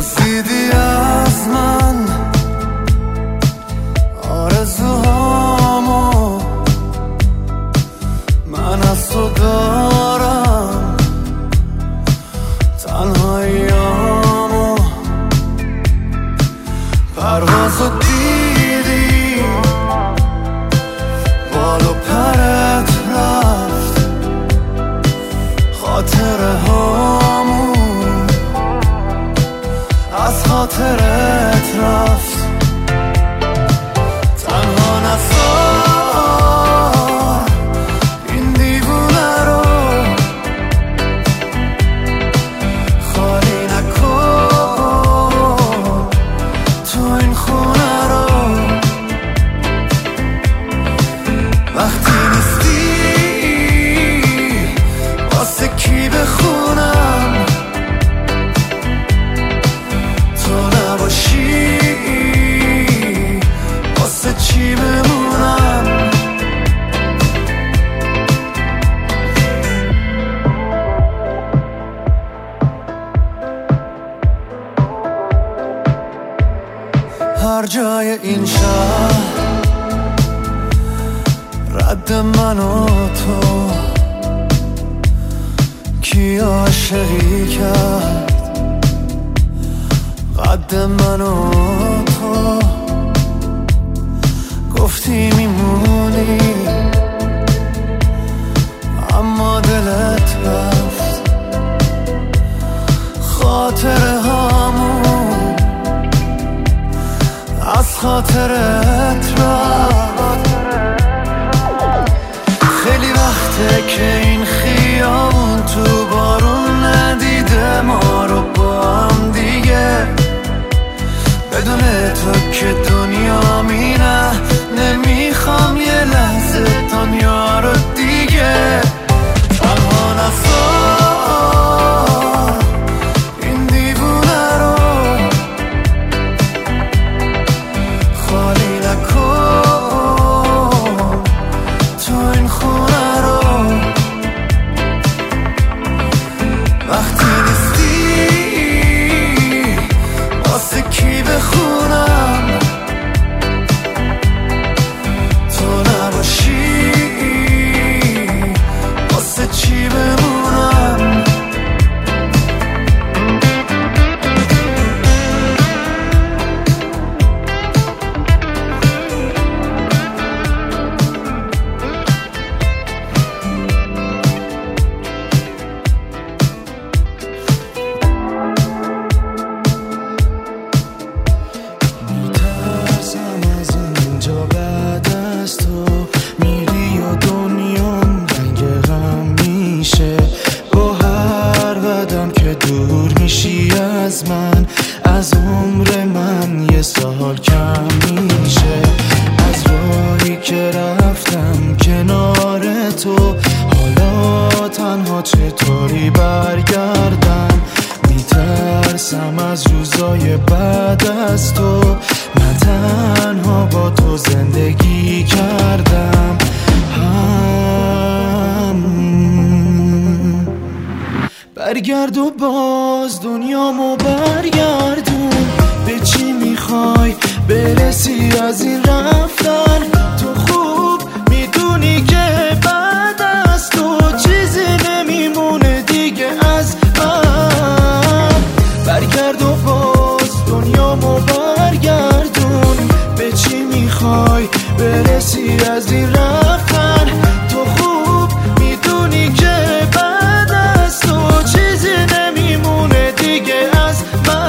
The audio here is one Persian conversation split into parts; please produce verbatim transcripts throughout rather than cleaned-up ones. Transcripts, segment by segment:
پرسیدی از من آرزوهامو، من از تو دارم تنهاییامو. پروازو دیدی بال و پرت رفت، خاطره هامون از خاطرت رفت. تنها نذار این دیوونه رو، خالی نکن تو این خونه رو. وقتی نیستی واسه کی بخونم، تو نباشی واسه چی بمونم. هر جای این شهر رد من و تو، کی عاشقی کرد قد من و تو. گفتی میمونی اما دلت رفت، خاطره هامون از خاطرت رفت. خیلی وقته که این خیابون تو بارون ندیده ما رو با هم دیگه. بدون تو که دنیا میره، نمیخوام یه لحظه دنیا رو دیگه. تنها نذار این دیوونه رو، خالی نکن تو این خونه رو. وقتی نیستی واسه کی بخونم، تو نباشی واسه چی بمونم. میترسم از اینجا بعد از تو میری و دنیام رنگ غم میشه. با هر قدم که دور میشی از من، از عمر من یه سال کم میشه. از راهی که رفتم کنار تو، حالا تنها چطوری برگردم. میترسم از روزای بعد از تو، من تنها با تو زندگی کردم. هم برگرد و باز دنیامو برگردون. به چی میخوای برسی از این رفتن؟ تو خوب میدونی که بعد از تو چیزی نمیمونه دیگه از من. برگرد و باز دنیامو برگردون. به چی میخوای برسی از این رفتن؟ تو خوب میدونی که بعد از تو چیزی نمیمونه دیگه از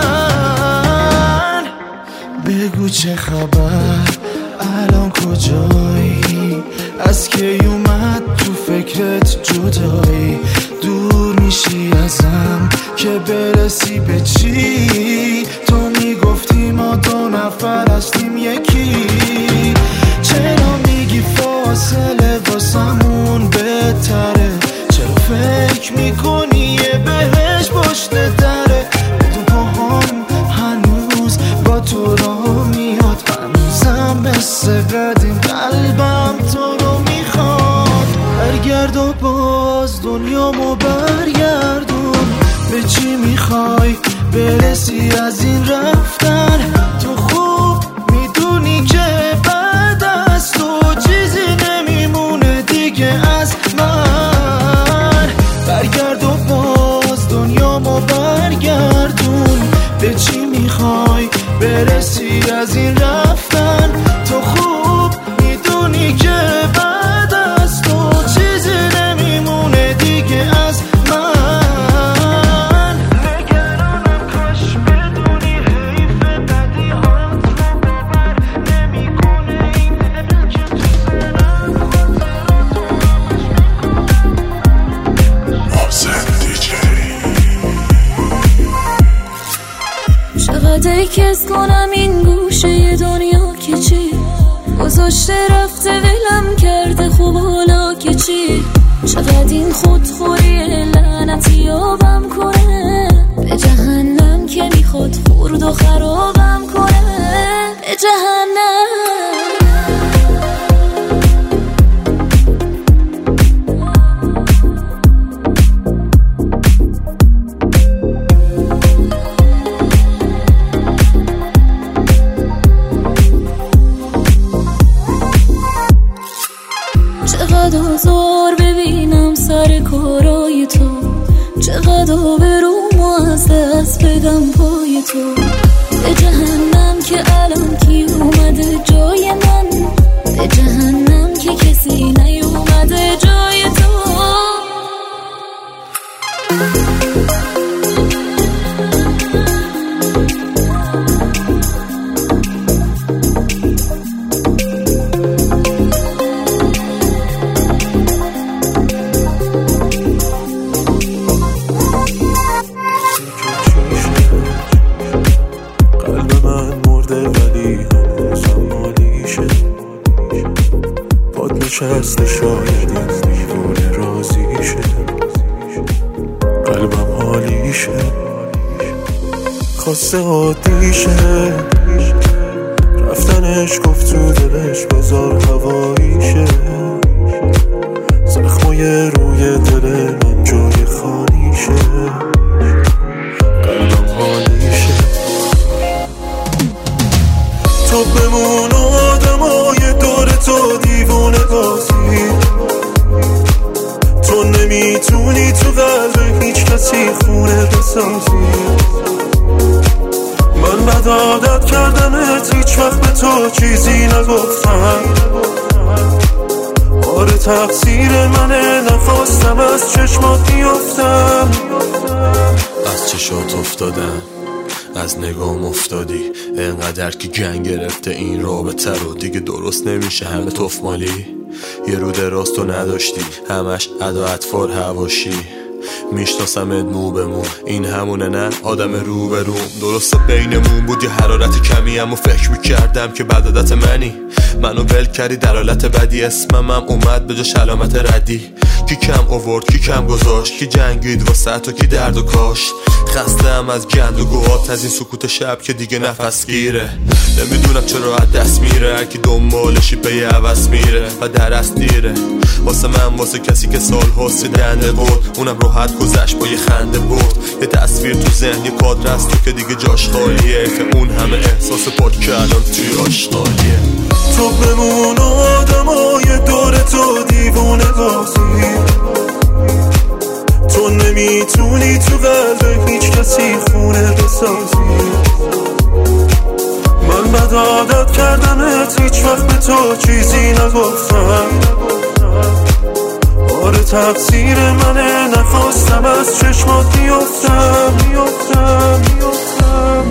من. بگو چه خبر، الان کجایی؟ از کی اومد تو فکرت جدایی؟ دور میشی ازم که برسی به چی؟ تو میگفتی ما دو نفر هستیم یکی. چرا میگی فاصله واسمون بهتره؟ چرا فکر میکنی یه بهش پشت دره؟ تو پاهام هنوز با تو راه میاد، هنوزم مثل قدیم قلبم تو رو میخواد. برگرد و باز دنیامو برگردون. به چی میخوای برسی از این رفتن. تو خوب میدونی که بعد از تو چیزی نمیمونه دیگه از من. برگرد و باز دنیامو برگردون، به چی میخوای برسی از این رفتن. تو خوب میدونی که بعد از تو چیزی نمیمونه دیگه از من. نگرانم کاش بدونی حیف بدی هات رو باور نمیکنه این دل که تو سرم حسین دیجی. چقدر کس کنم این گوشه دنیا که چی گذاشته رفته ولم کرده، خوب حالا که چی. چقدر این خودخوری لعنتی یابم کنه، به جهنم که میخواد خورد و خرابم کنه، به جهنم. چقدر آزار ببینم سر کارای تو، چقدر آبرومو از دست بدم پای تو، به جهنم که الان کی اومده جای من، به جهنم که کسی نیومده جای تو. نشسته شاید این دیوونه رازیشه، قلبم حالیشه، خواسته عادیشه، رفتنش گفت تو دلش بذار هواییشه، زخمای روی دل من جای خالیشه، قلبم حالیشه. تو بمون آدمای دور تو دیوونه بازی، تو نمیتونی تو قلب هیچ کسی خونه بسازی. من بد عادت کردمت هیچ وقت به تو چیزی نگفتم، آره تقصیر منه نخواستم از چشمات بیفتم. از چشات افتادم، از نگام افتادی، انقدر که گنگ گرفته این رابطه رو دیگه درست نمیشه همه تفمالی. یه رو دراز تو نداشتی، همش ادا اطفال هواشی، میشناسمت مو به مو، این همونه نه آدم رو به روم. درسته بینمون بود یه حرارت کمی، اما فکر میکردم که بدادت منی، منو ول کردی در حالت بدی، اسمم هم اومد به جاش علامت ردی. کی کم آورد کی کم گذاشت، کی جنگید واسه تو کی درد و کاشت. خستم از گند و گوهات، از این سکوت شب که دیگه نفس گیره. نمیدونم چرا از دست میره، هر کی دنبالشی به یه عوض میره و درست دیره. واسه من واسه کسی که سال هاست دنده بود، اونم راحت گذشت با یه خنده بود. یه تصویر تو ذهن یه کادر است تو که دیگه جاش خالیه، که اون همه احساس پاک که الان توی آشغالیه. تو بمون آدمای دور تو دیوونه بازی، تو نمیتونی تو قلب هیچ کسی خونه بسازی. من بد عادت کردمت هیچ وقت به تو چیزی نگفتم، آره تقصیر منه نخواستم از چشمات بیفتم بیفتم بیفتم.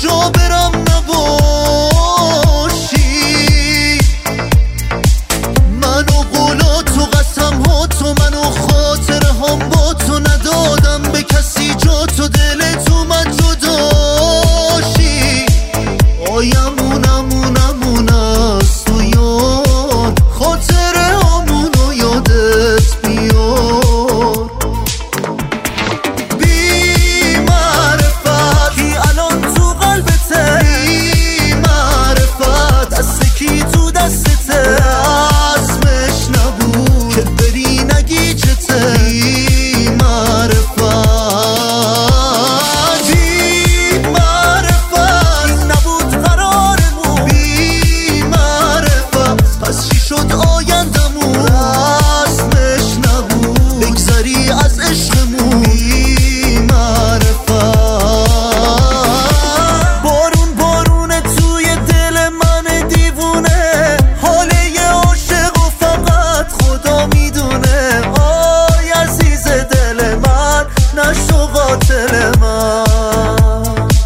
کجا برم نباشی. منو قولا تو قسم ها تو منو خاطره هم با تو ندادم به کسی جا تو دل تو من جداشی. آیمون امون امون است و یار خاطره همونو یادت بیار. بی معرفت کی الان تو قلبته، بی معرفت دست کی تو دستته، اسمش نبود که بری نگی چته. بی معرفت بی معرفت نبود قرارمون، بی معرفت پس چی شد آیندمون، اسمش نبود بگذری از عشقمون. بی معرفت بارون بارونه توی دل من دیوونه، حال یه عاشق و فقط خدا میدونه. آی عزیز دل من نشو قاتل من،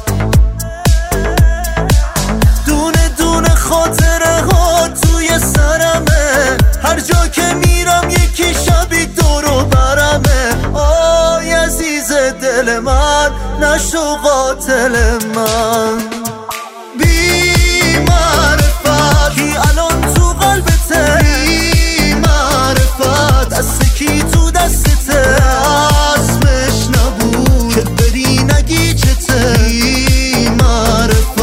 دونه دونه خاطره ها توی سرمه، هر جا که میرم یکی شبی دور و برمه. آی عزیز دل من نشو قاتل من. بی معرفت کی الان تو قلبته، بی معرفت دست کی تو دستته، اسمش نبود که بری نگی چته. بی معرفت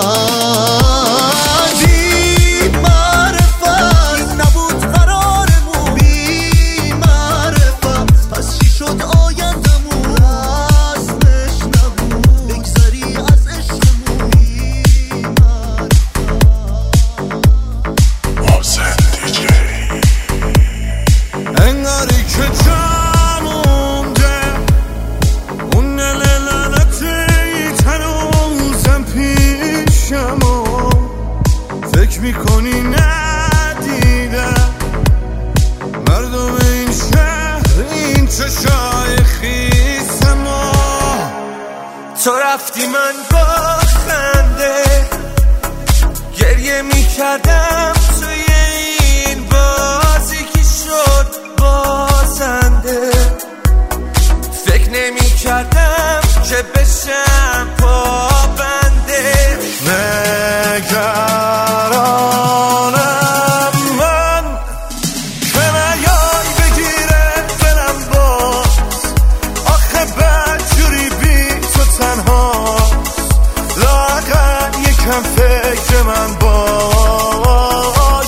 بی معرفت نبود قرارمون، بی معرفت پس چی شد آیندمون، اسمش نبود بگذری از عشقمون. بی انگاری که جا مونده اون لعنتی تنوزم پیشم و فکر میکنی ندیدم مردم این شهر این چشای خیسم و تو رفتی من با خنده گریه میکردم توی این بازی که شد بازنده. فکر نمیکردم که بشم پابنده. نگرانم من که نیای بگیره دلم باز، آخه بدجوری بی تو تنهاست، لااقل یکم فکر من باش.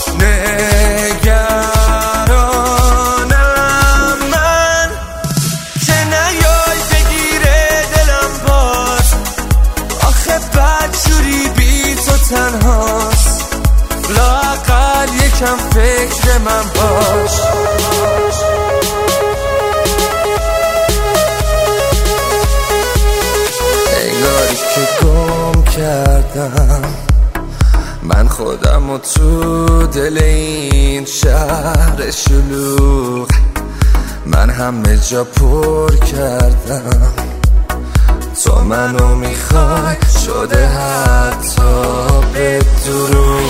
نگرانم من که نیای بگیره دلم باز، آخه بدجوری بی تو تنهاست، لااقل یکم فکر من باش. انگاری که گم کردم من خودم و تو دل این شهر شلوغ، من همه جا پر کردم، تو منو میخوای شده حتی به دروغ.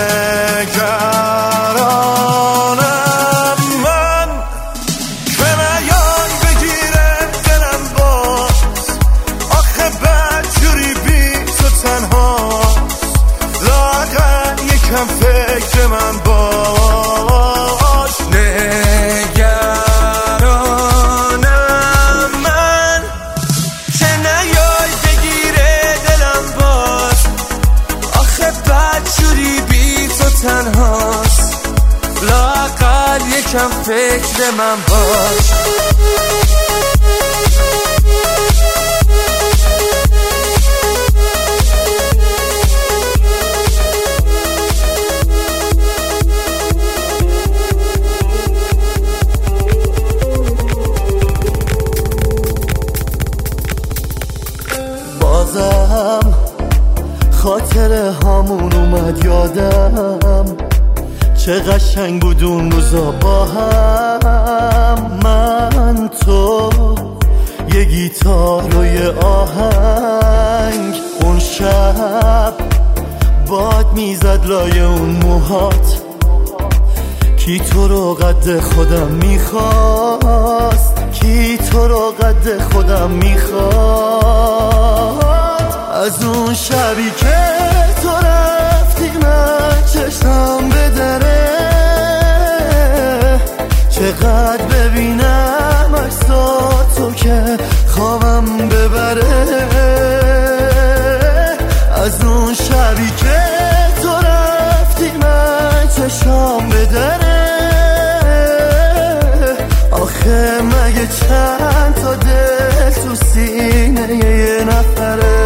نگرانم من که نیای بگیره دلم باز، آخه بدجوری بی تو تنهاست، لااقل یکم فکر من باش. نگرانم من که نیای بگیره دلم باز، آخه بدجوری بی تو تنهاست، لااقل یکم فکر من باش. بازم خاطره هامون اومد یادم، چه قشنگ بود اون روزا با هم. من تو یه گیتار و یه آهنگ، اون شب میزد لای اون موهات، کی تو رو قد خودم میخواست، کی تو رو قد خودم میخواد. از اون شبی که تو رفتی من چشم به دره، چقدر ببینم عکساتو که خوابم ببره. از اون شبی که تو رفتی من چشم به دره، آخه مگه چند تا دل تو سینه یه نفره.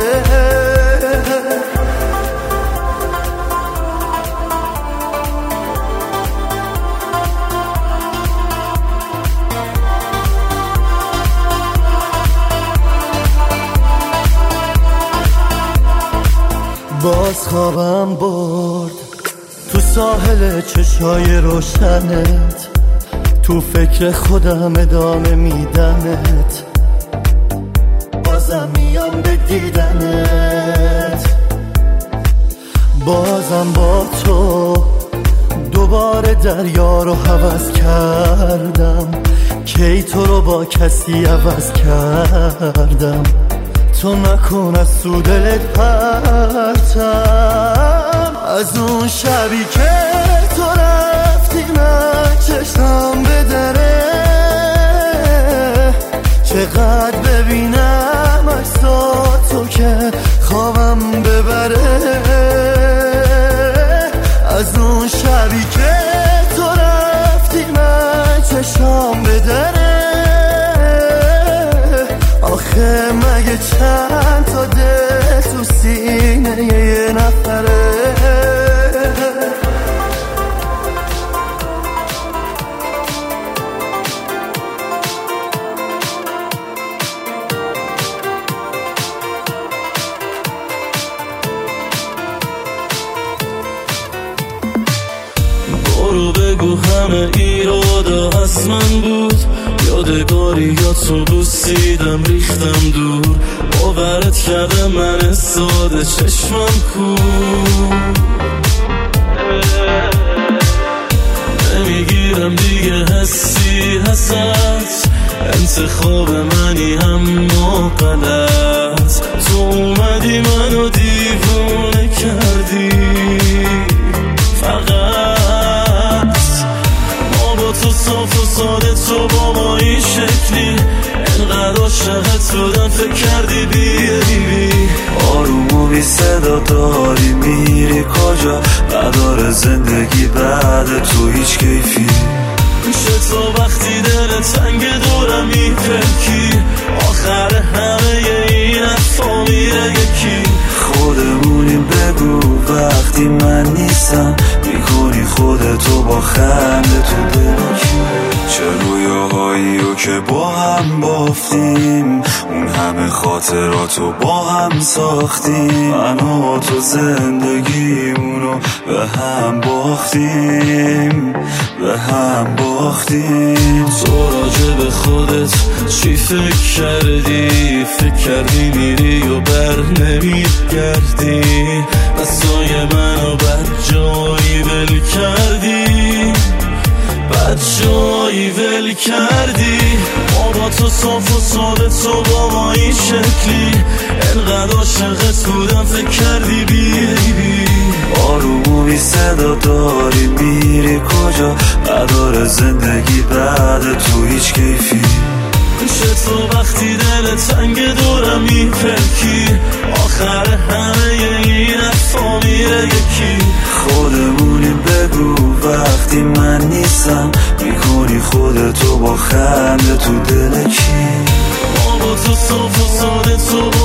باز خوابم برد تو ساحل چشای روشنت، تو فکر خودم ادامه میدمت، بازم میام به دیدنت. بازم با تو دوباره دریا رو هوس کردم، کی تو رو با کسی عوض کردم. تو نکن از تو دلت پرتم، از اون شبی که تو رفتی من چشم به دره، چقدر ببینم عکساتو که خوابم ببره. از اون شبی که تو رفتی من چشم به دره، آخه مگه چند تا دل تو سینه یه نفره. برو بگو همه ایرادا از من بود، یادگاریاتو بوسیدم ریختم دور، باورت کرده من ساده چشمم کور. نمیگیرم دیگه حسی حسد، انتخاب منی اما غلط. تو اومدی منو دیوونه کردی، فقط ما با تو صاف و ساده، تو با ما این شکلی، انقدر عاشقت بودم فکر کردی بیایی. آروم و بی صدا داری میری کجا، نداره زندگی بعد تو هیچ کیفی. میشه تو وقتی دل تنگ دورم میپلکی، آخر همه این حرفا میره یکی. خودمونیم بگو وقتی من نیستم، میکنی خودتو با خنده تو دلکی. چه رویاهایی رو که با هم بافتیم، اون همه خاطراتو با هم ساختیم. من و تو زندگیمونو به هم باختیم، به هم باختیم. تو راجع به خودت چی فکر کردی؟ فکر کردی میری و بر نمیگردی، دستای منو بد جایی ول کردی، بد جایی ول کردی. ما با تو صاف و ساده، تو با ما این شکلی، انقدر عاشقت بودم فکر کردی بیایی. آروم و بی صدا داری میری کجا، نداره زندگی بعد تو هیچ کیفی. میشه تو وقتی دل تنگ دورم میپلکی، آخر همه این حرفا میره یکی. خودمونیم بگو وقتی من نیستم، میکنی خودتو با خنده تو دل کی. ما با تو صاف و ساده، تو